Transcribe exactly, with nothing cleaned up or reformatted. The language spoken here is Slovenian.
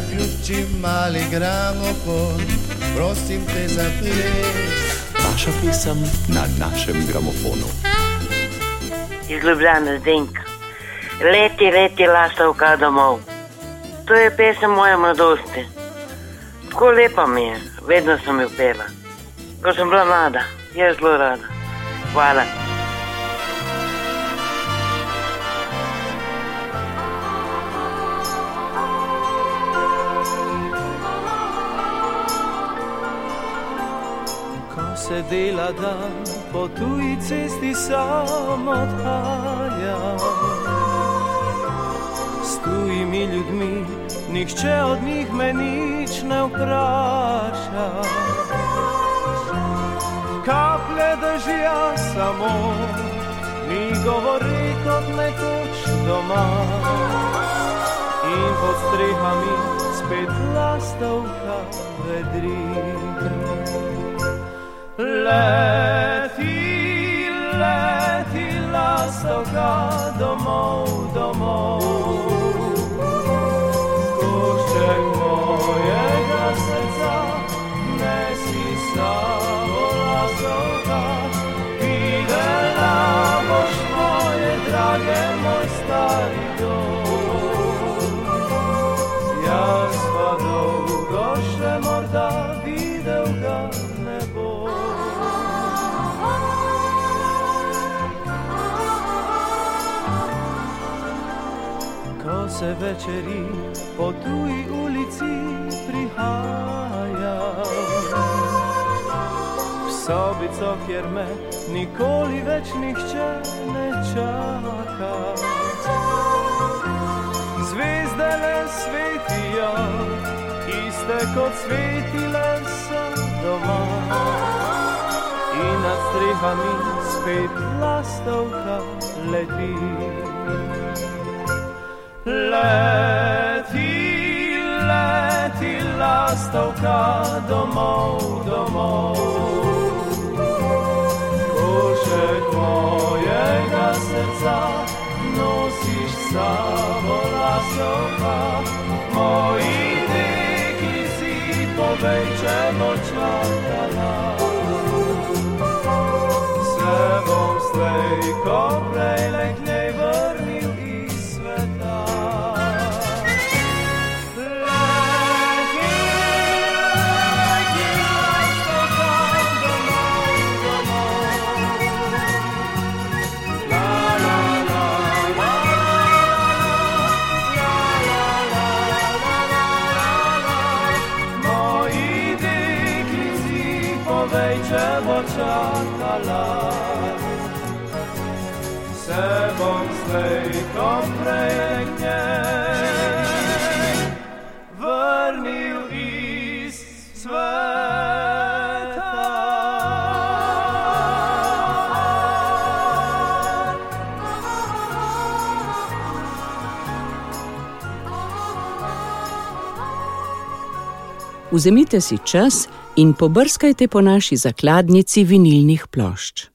zaključi mali gramofon, prosim te za ples. Vaša pesem na našem gramofonu. Iz Ljubljane Zdenka. Leti, leti lastovka domov. To je pesem moje mladosti. Tako lepa mi je, vedno sem jo pela. Ko sem bila mlada, je zelo rada. Hvala. Se dela dan, po tuji cesti sam odhaja. S tujimi ljudmi, nihče od njih me nič ne vpraša. Kaplje dežja samo mi govori kot nekoč doma. In pod strehami spet lastovka vedri. Leti, leti lastovka domov, domov. Košček mojega srca nesi samo lastovka. Videla boš moje drage, moj stari dom. Jaz pa dolgo še morda videl ga ne bo. Ko se večeri po tuji ulici prihaja, v sobico, kjer me nikoli več nihče ne čaka. Zvezde le svetijo, iste kot svetile so doma. In nad strehami spet lastovka leti. Leti, leti lastovka domov, domov. Košček mojega srca nosiš samo lastovka. Moji neki si, povej, če bo čakala. Se bom slej, ko prej le k njej vrnil iz sveta. Če bo čakala, se bom slej, ko prej k njej vrnil iz sveta. Vzemite si čas in pobrskajte po naši zakladnici vinilnih plošč.